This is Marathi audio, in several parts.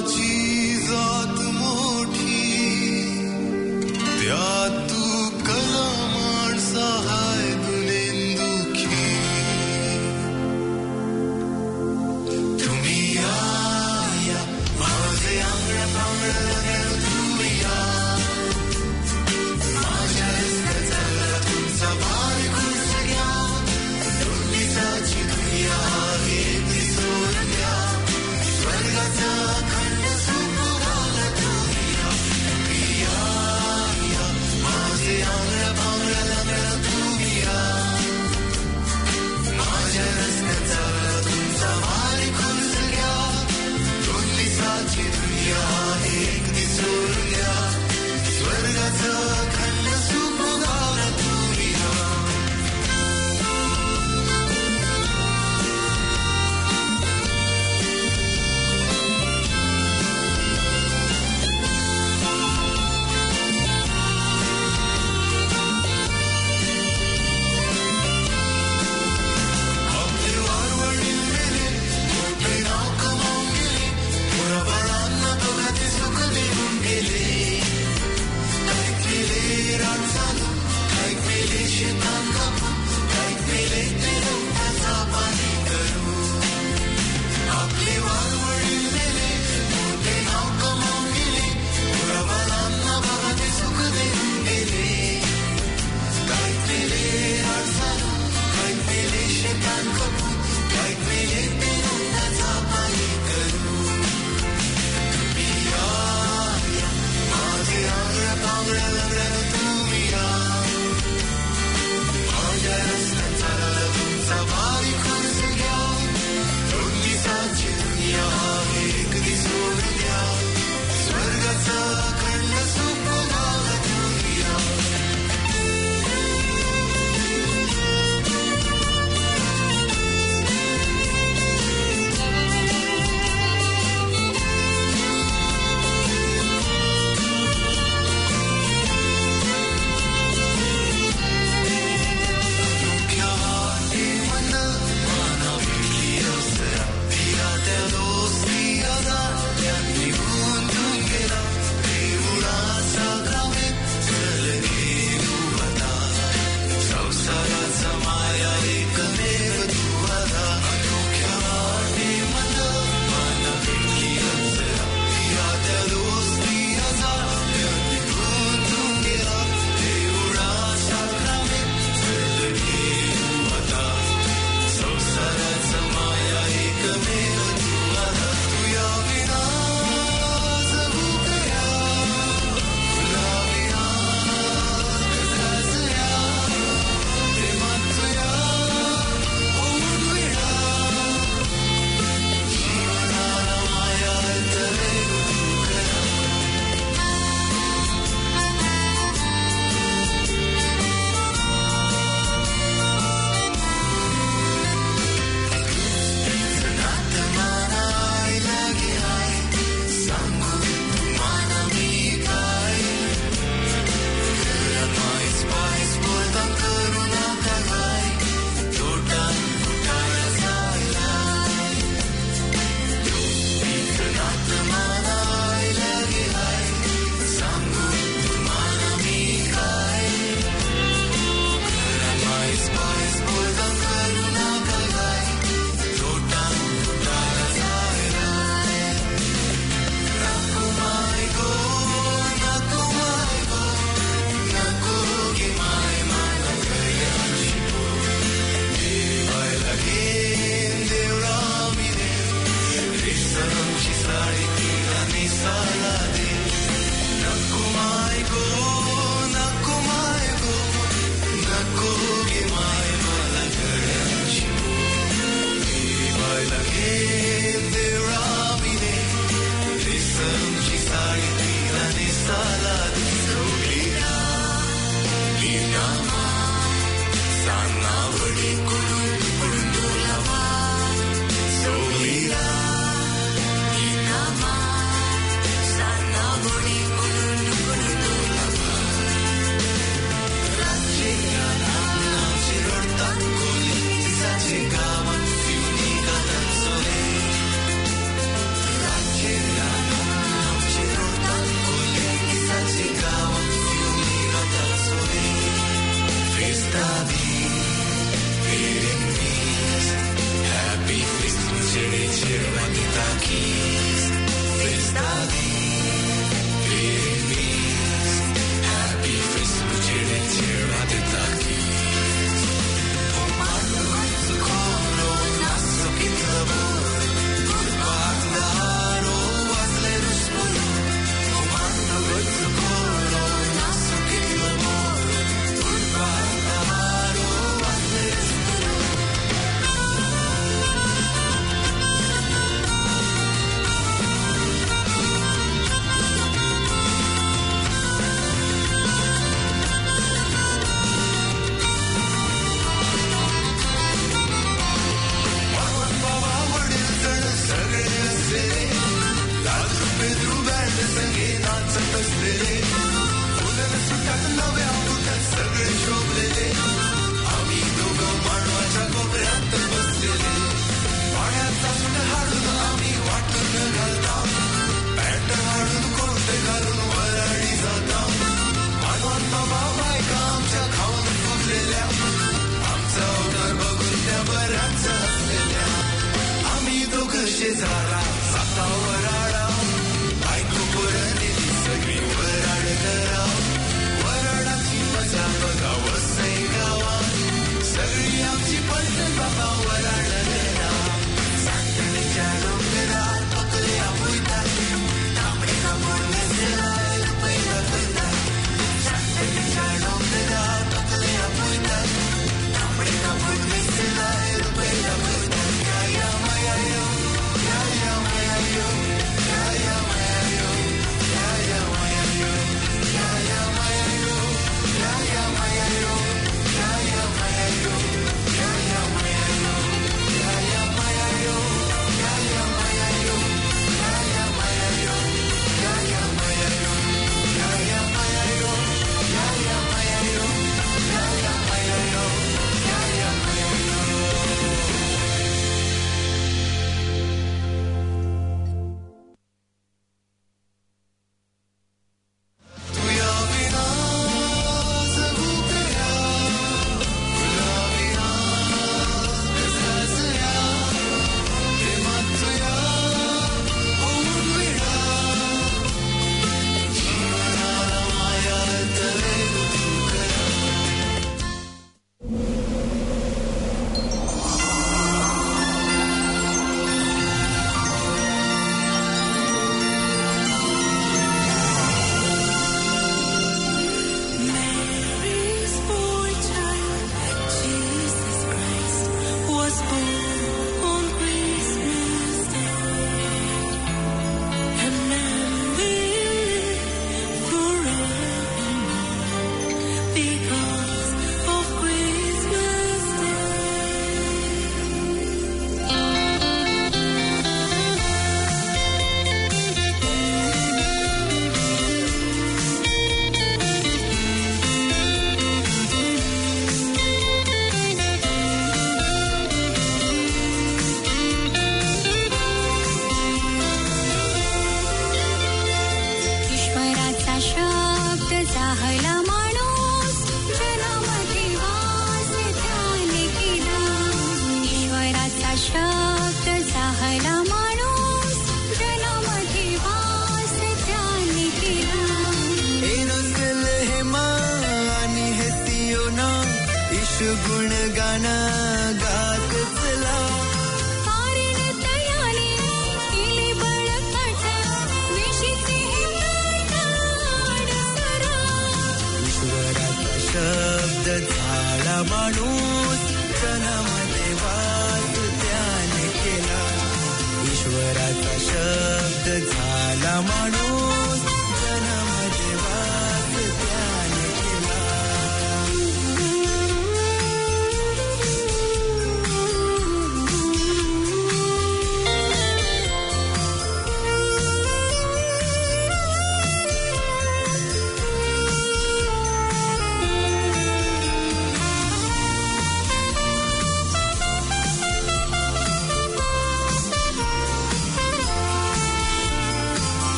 स्वर्गाचा खंड सुख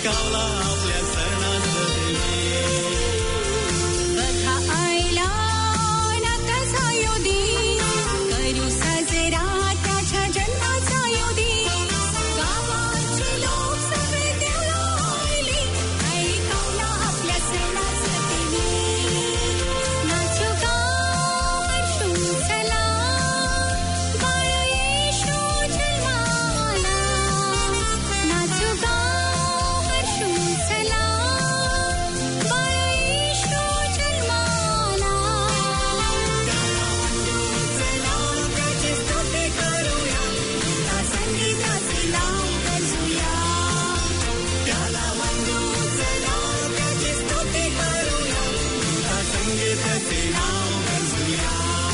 गावला आपल्या सणाचं देवी. बघा आईला नाका सायोदी, करू साजरा त्याच्या जन्माचा योदी. गावाचे लोक सगळे देवला आले, आई गावला आपल्या सणाचं देवी. नाचू गाव हर्षू चला, बाळ येशू जन्माला. नाचू गाव हर्षू चला, बाळ येशू जन्माला. त्याला वंदू चला, त्याची स्तुती करूया, त्या संगीताचे नाव गजूया. त्याला वंदू चला, त्याची स्तुती करूया, त्या संगीताचे नाव गजूया.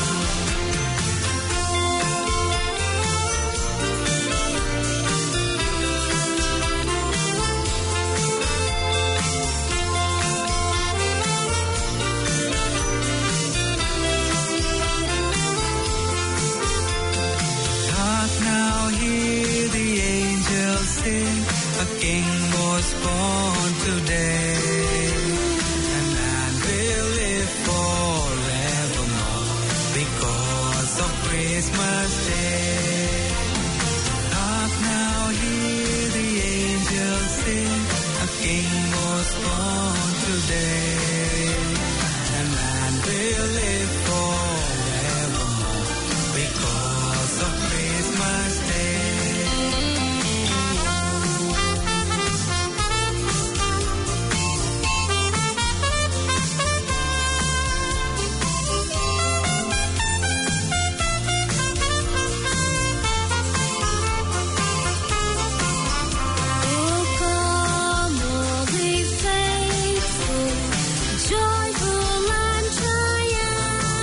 Hark now, hear the angels sing, a king was born today, and man will live forevermore because of Christmas Day. Hark now, hear the angels sing, a king was born today, and man will live forevermore because of Christmas Day. Oh, come, all ye faithful, joyful and triumphant.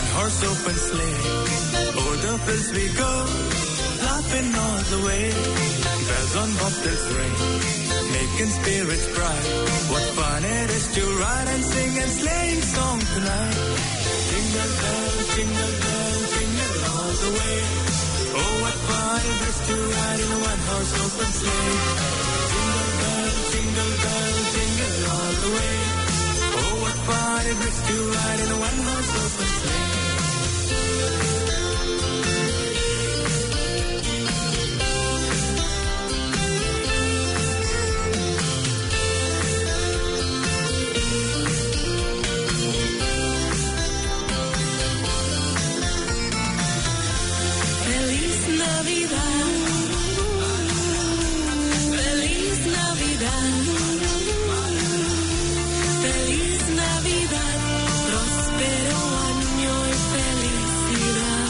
one-horse open sleigh. O'er the fields we go, laughing all the way. Bells on bobtails ring, making spirits bright. What fun it is to ride and sing and sleighing song tonight. Jingle bells, jingle bells, jingle all the way. Oh, what fun it is to ride in a one-horse open sleigh. Jingle bells, jingle bells, jingle all the way. Oh, what fun it is to ride in a one-horse open sleigh. Feliz Navidad, próspero año y felicidad.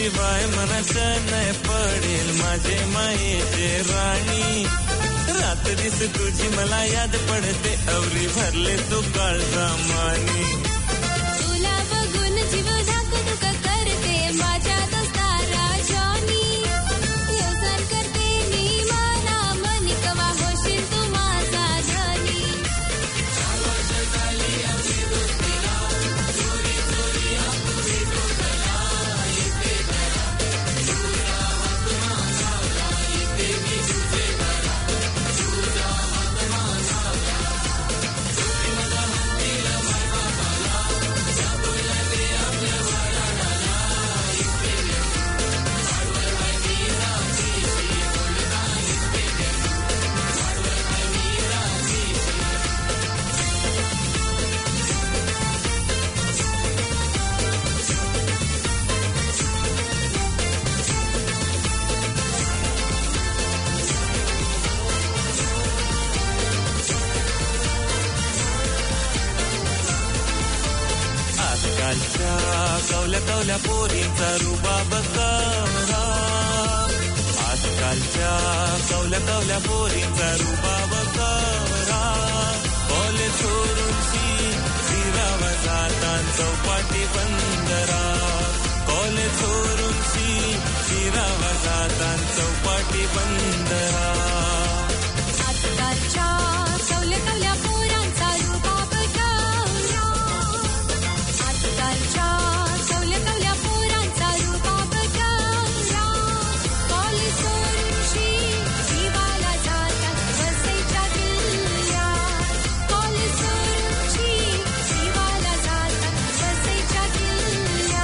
शिवाय मनाचं नाही पडेल माझे मायेचे राणी रात दिस तुझी मला याद पडते अवरी भरले तू काळजा मानी तुला बघून जीव धाकधुक करते माझ्या दोस्ता राजानी व्यवसाय करते मी मला मनी कवा होशील तू माझा धनी कवल्या कवल्या पोरींचा रुबाब कवरा आजकालच्या कवल्या कवल्या पोरींचा रुबाब कवरा कॉलेज सोडून फिरावा जातान चौपाटी बंदरा कॉलेज सोडून फिरावा जातान चौपाटी बंदरा आजकालच्या कवल्या कवल्या पोरांचा रुबाब कवरा आजकालच्या कवल्या कवल्या पोरांचा रुबाब कवरा कॉलेज सोडून जीवाला जातात बसायच्या दिल्या कॉलेज सोडून जीवाला जातात बसायच्या दिल्या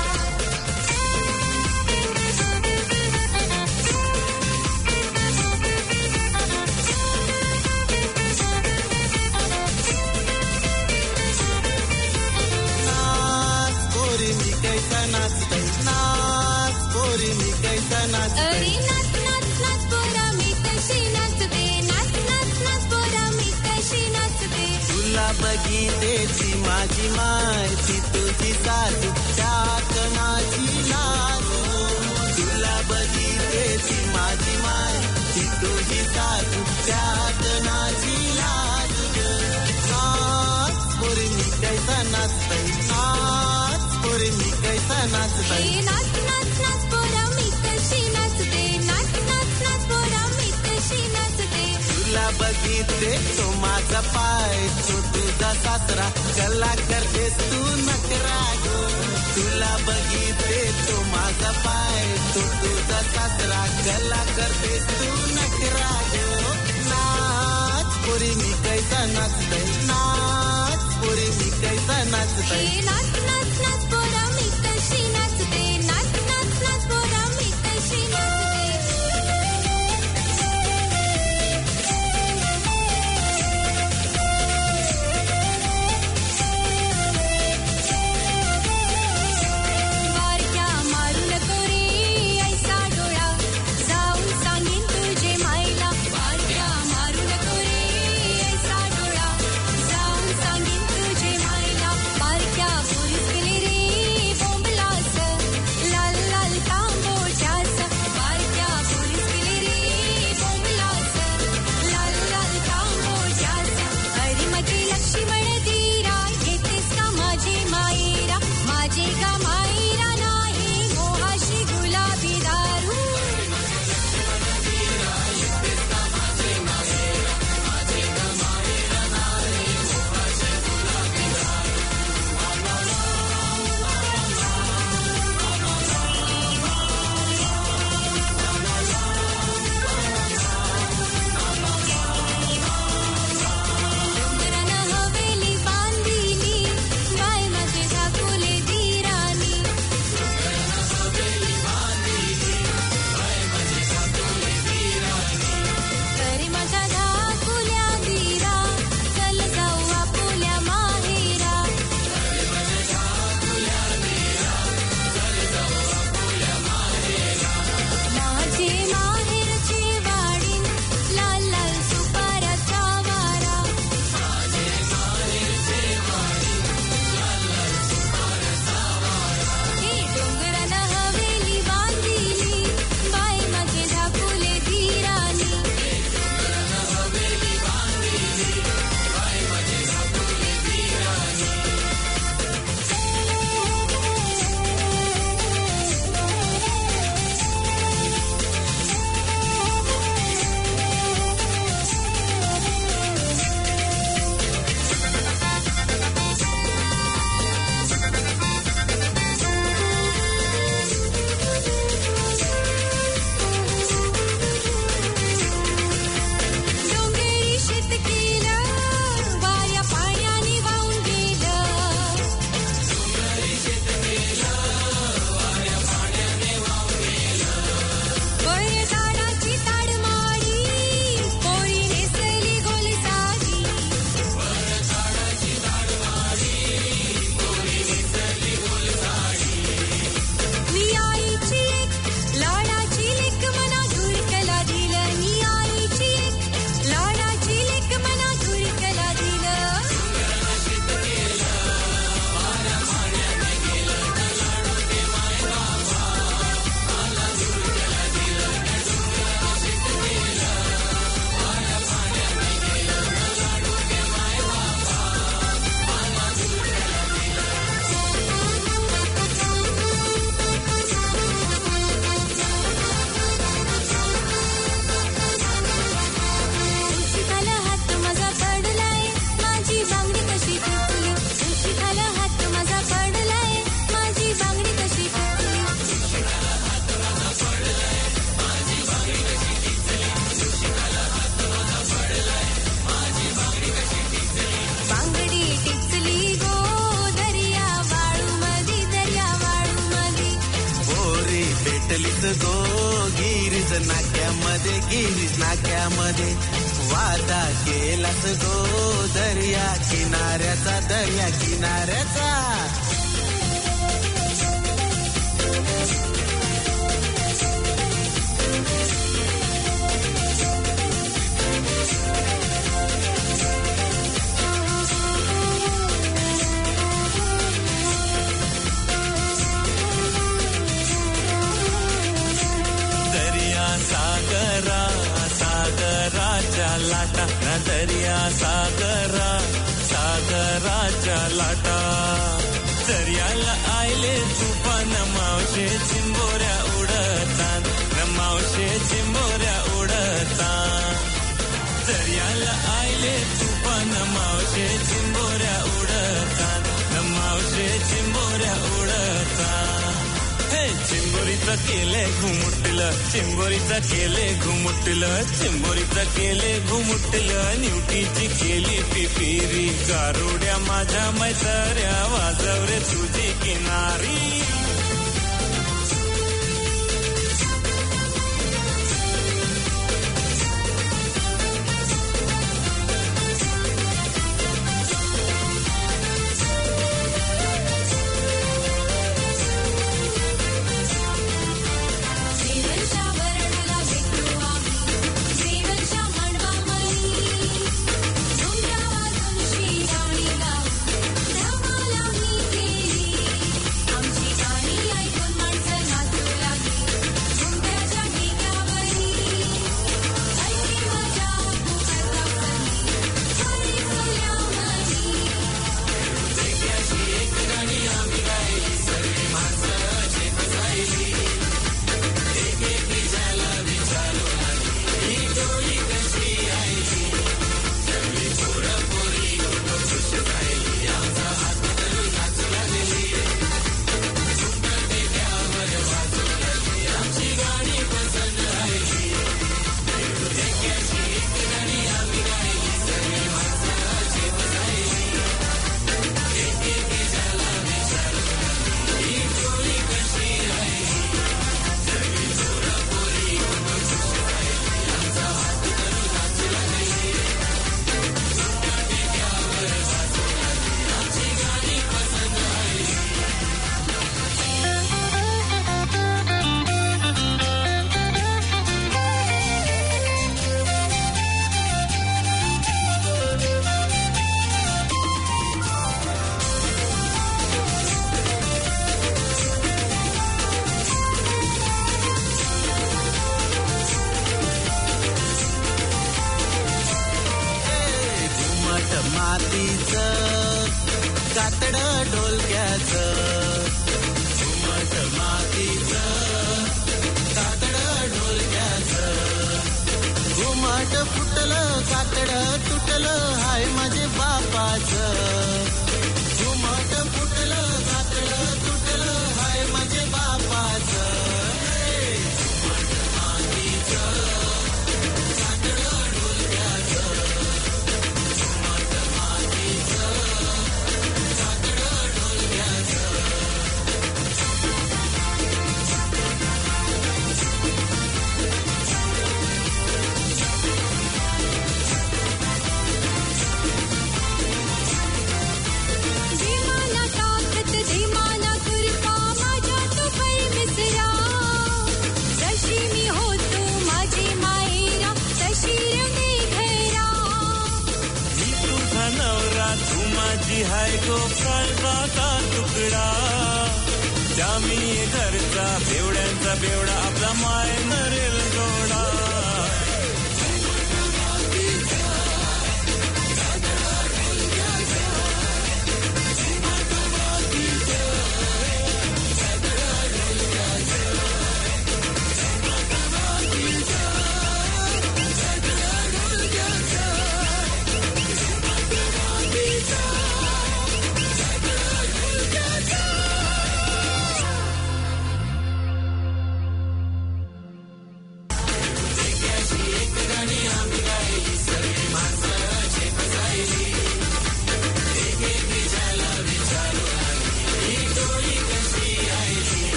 अरे नाच नाच नाच पोरा मी कशी नाचते नाच नाच नाच पोरा मी कशी नाचते तुला बघितली माझी मायची तुझी सासू चाकणाची लाजू तुला बघितली माझी मायची तुझी सासू चाकणाची लाजू नाच पोरी मी कैसा नाचतय नाच पोरी मी कैसा नाचतय नाच नाच नाच पोरा मी कशी नाचते नाच नाच नाच पोरा मी कशी नाचते तुला बघितले तो माझा पाय तो तुझा सासरा कला करतेस तू नकरा गो तुला बघितले तो माझा पाय तो तुझा सासरा कला करतेस तू नकरा गो नाच पोरी मी कैसा नाचतय नाच पोरी मी कैसा नाचतय नाच नाच नाच पोरा मी कशी नाचते नाच नाच नाच पोरा मी कशी नाचते वारक्या मारू नको रे ऐसा डोळा जाऊन सांगीन तुझे मायला वारक्या मारू नको रे ऐसा डोळा जाऊन सांगीन तुझे मायला वारक्या केलंस गो गिरीज नाक्यामध्ये वादा केलास गो दर्या किनाऱ्याचा सागराच्या लाटा दर्या सागराच्या लाटा दर्याला आयले तुफान मावशे चिंबोऱ्या उडतात मावशे चिंबोऱ्या उडतात दर्याला आयले तुफान मावशे चिंबोऱ्या उडतात मावशे चिंबोऱ्या उडतात चिंबोरीचं केले घुमुटलं निवटीची केली पिपिरी गारुड्या माझ्या मैसऱ्या वाजवरे तुझी किनारी बेवडा आपला माय नरेल जोडा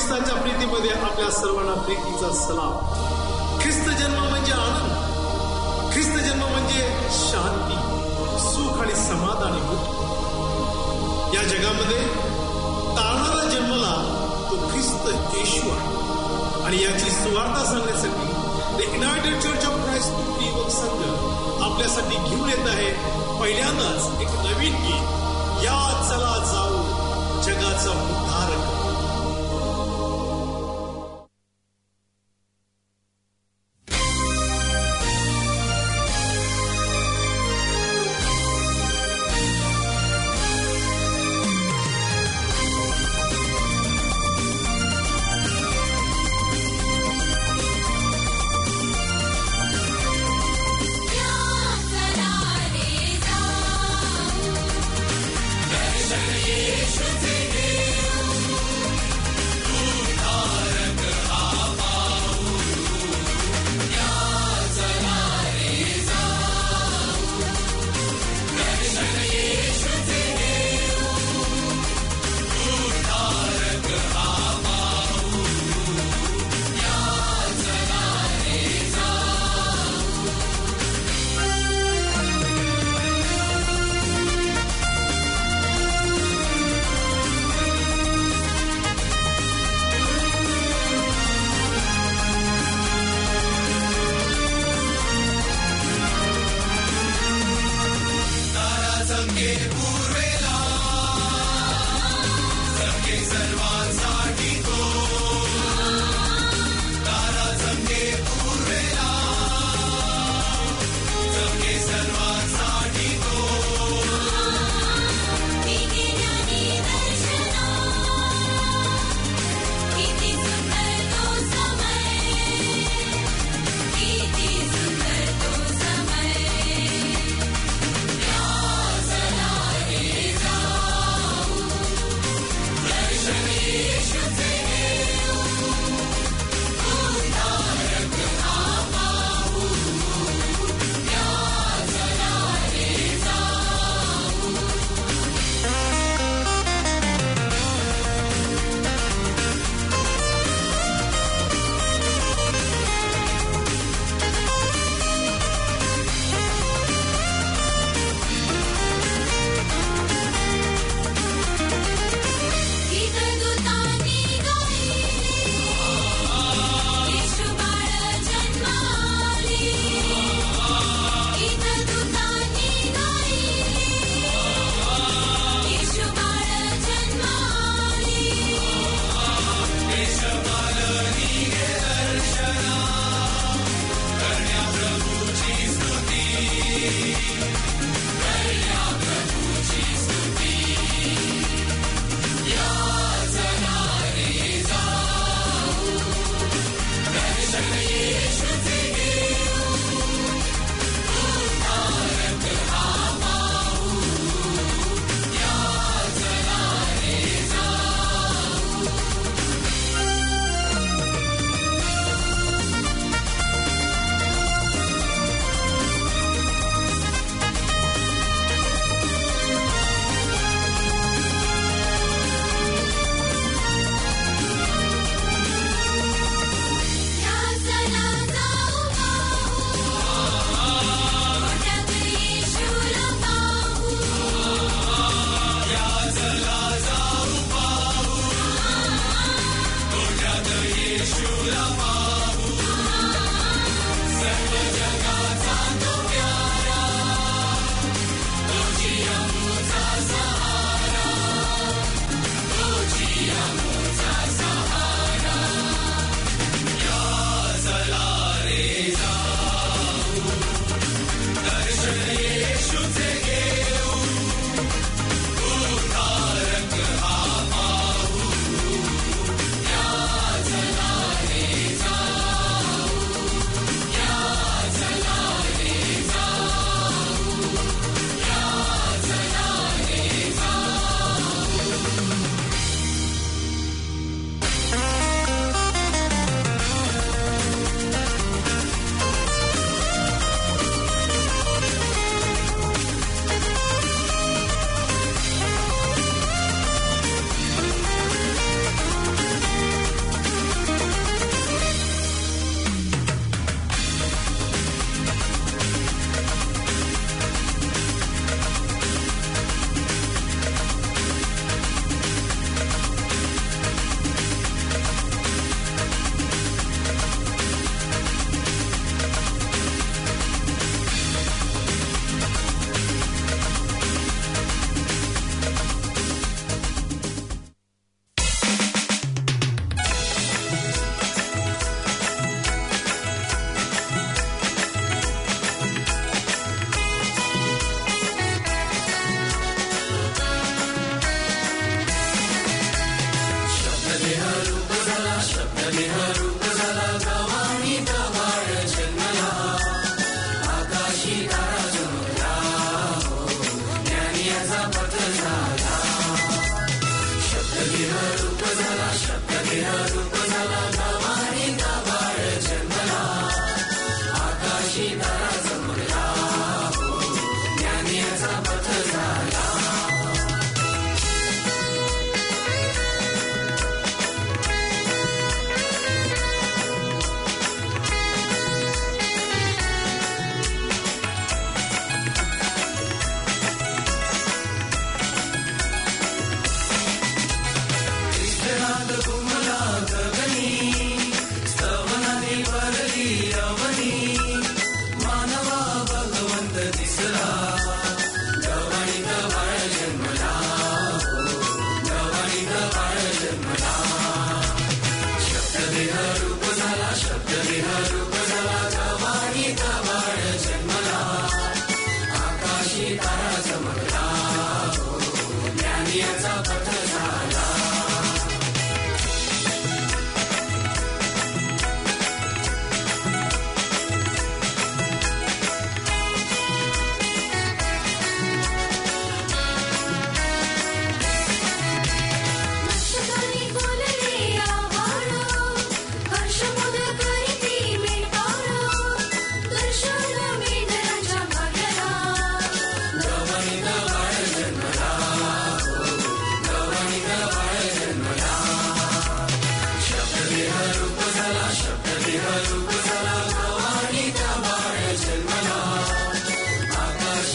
ख्रिस्ताच्या प्रीतीमध्ये आपल्या सर्वांना प्रीतीचा सलाम. ख्रिस्त जन्म म्हणजे आनंद, ख्रिस्त जन्म म्हणजे शांती, सुख आणि समाधान आणि मुक्ती. या जगामध्ये तारणारा जन्मला तो ख्रिस्त येशू आहे आणि याची सुवार्ता सांगण्यासाठी the United Church of Christ युवक संघ आपल्यासाठी घेऊन येत आहे पहिल्यांदाच एक नवीन गीत, या चला जाऊ जगाचा उद्धारक.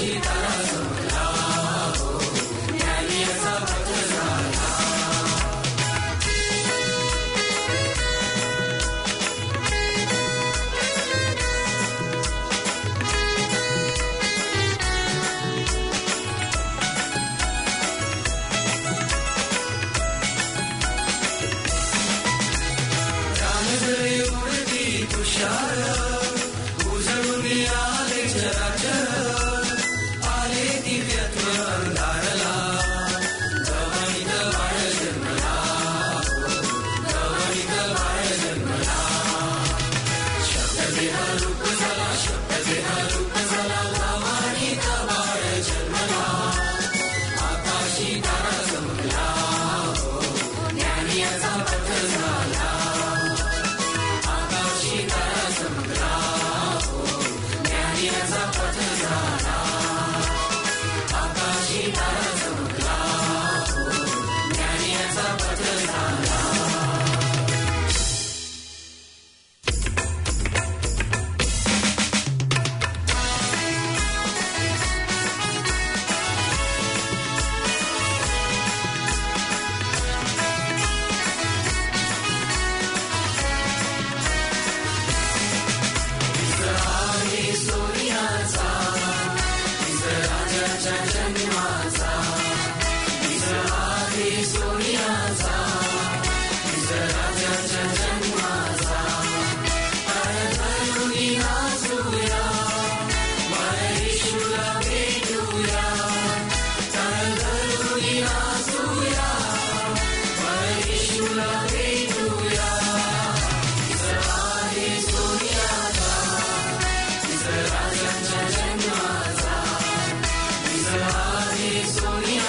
Sonia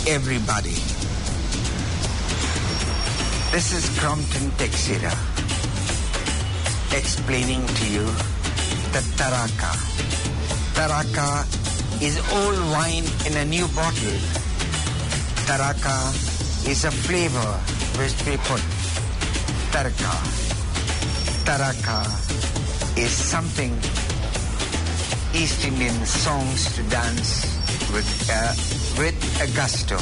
everybody. This is Crompton Texera explaining to you the Taraka. Taraka is old wine in a new bottle. Taraka is a flavor which we put. Taraka. Taraka is something East Indian songs to dance with a gusto.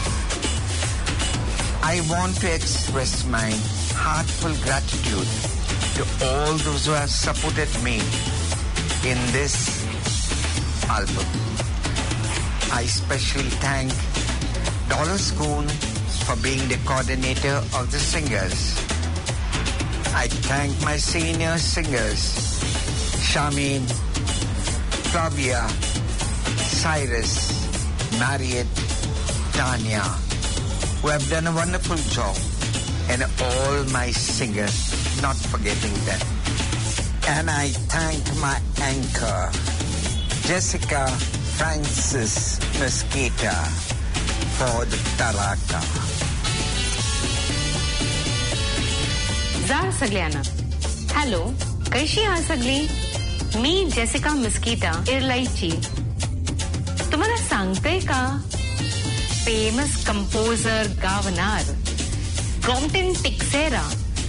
I want to express my heartfelt gratitude to all those who have supported me in this album. I especially thank Dollar Spoon for being the coordinator of the singers. I thank my senior singers, Shamin, Flavia, Cyrus, Marriott, Tanya, who have done a wonderful job, and all my singers, not forgetting them. And I thank my anchor, Jessica Francis Mesquita, for the Taraka. जार सगळ्यांना हॅलो कशी आहात सगळी मी जेसिका मिस्किटा इरलाईची तुम्हाला सांगते का फेमस कंपोजर गावणार क्रॉम्प्टन टेक्सेरा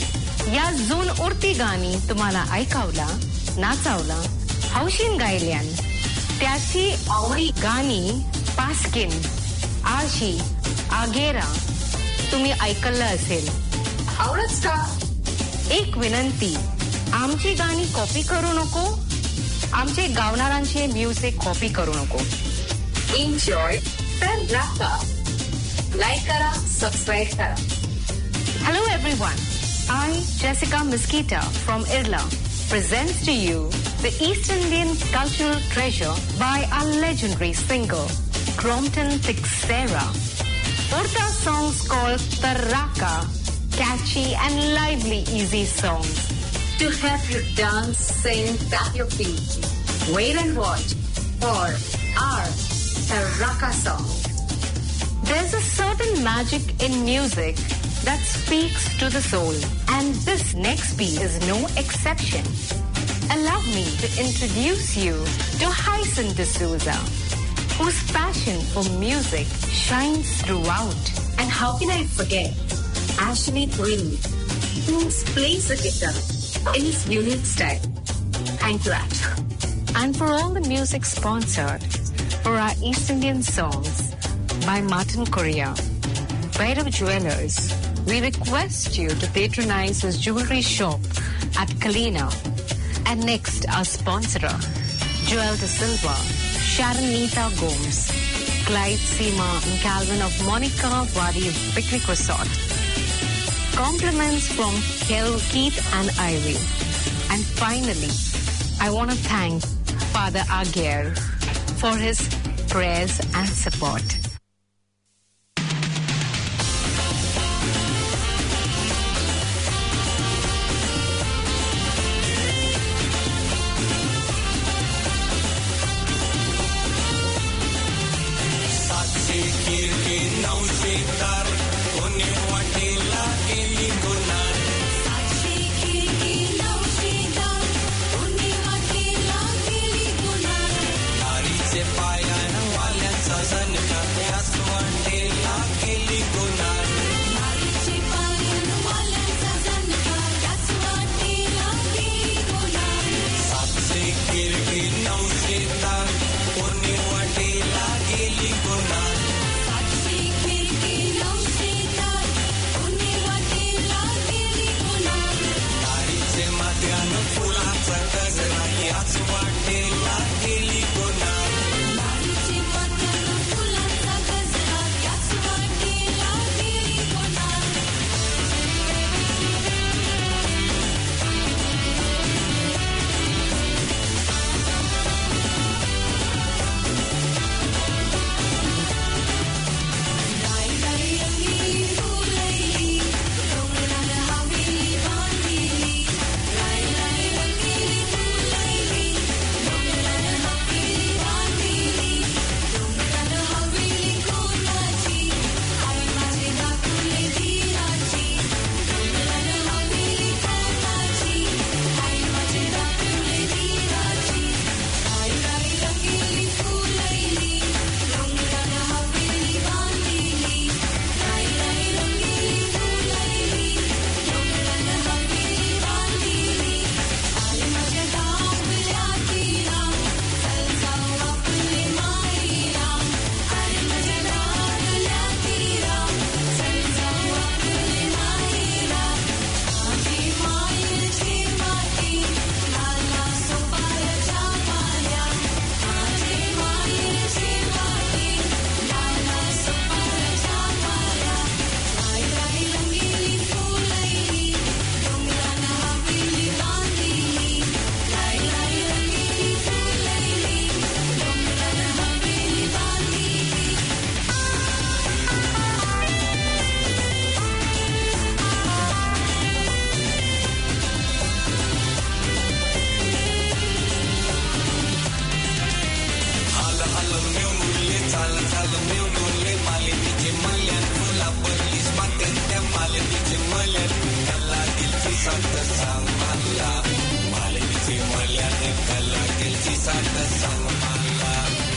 या जून उरती गाणी तुम्हाला ऐकावला नाचावला हौशीन गायल्यान त्याची आवडी गाणी पास्किन आशी आगेरा तुम्ही ऐकलं असेल आवडच का एक विनंती आमची गाणी कॉपी करू नको आमचे गावणारांचे म्युझिक कॉपी करू नको एन्जॉय तर राहा लाईक करा सबस्क्राईब करा Hello everyone I Jessica Mesquita from Irla presents to you the East Indian cultural treasure by our legendary singer Crompton Texera Urta songs called Taraka catchy and lively easy songs to help you dance, sing, tap your feet. Wait and watch for our Taraka song. There's a certain magic in music that speaks to the soul, and this next piece is no exception. Allow me to introduce you to Hyson D'Souza, whose passion for music shines throughout. And how can I forget Ashley Twin, who plays the guitar in his unique style. Thank you, Ash. And for all the music sponsored for our East Indian songs by Martin Korea, Bhairav Jewelers, we request you to patronize his jewelry shop at Kalina. And next, our sponsorer, Joel De Silva, Sharon Nita Gomes, Clyde Seema and Calvin of Monica Wadi Picnic Resort. Compliments from Keith and Ivy. And finally, I want to thank Father Aguirre for his prayers and support. चाल चाल मिळवले मालिनीचे मल्यान फुला पडलीस पात्याच्या मालिनीचे मल्यान कला दिलची साथ सांग मला मालिनीचे मल्यान कला दिलची साथ सांग मला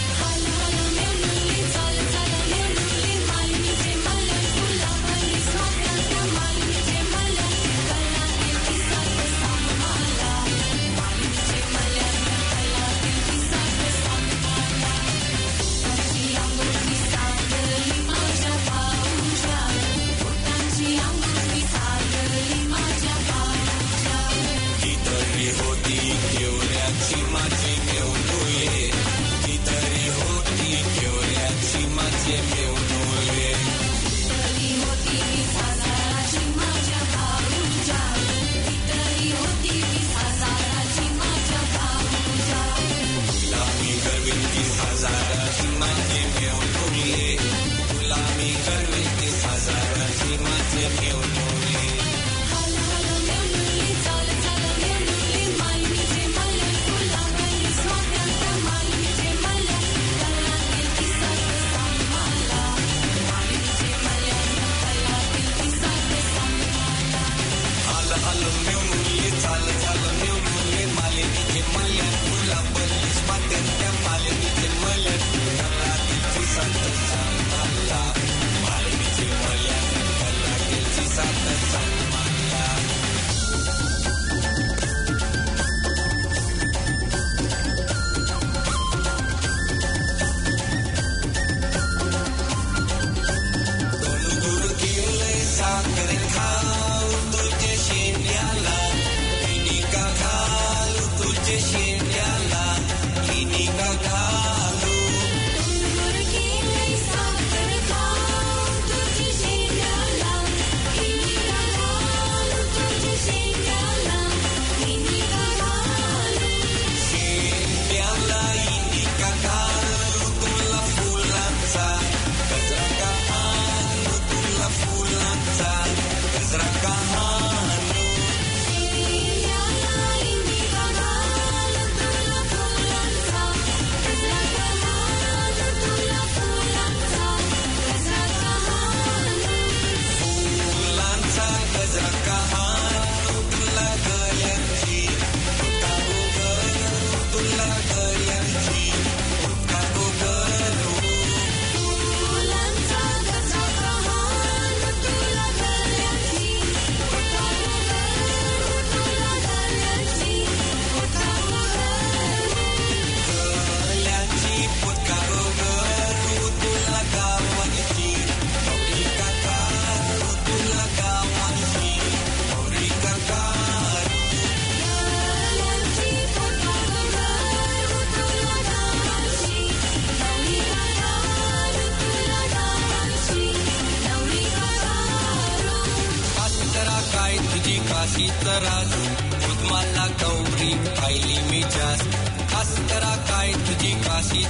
तराजू मला गौरी खायली मी जास्त खास करा काय तुझी काशी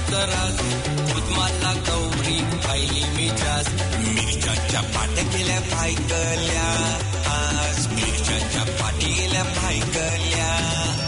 तराजू मला गौरी खायली मी जास्त मिरच्याच्या पाट्या केल्या पायकल्या आज मिरच्याच्या पाटी गेल्या पायकल्या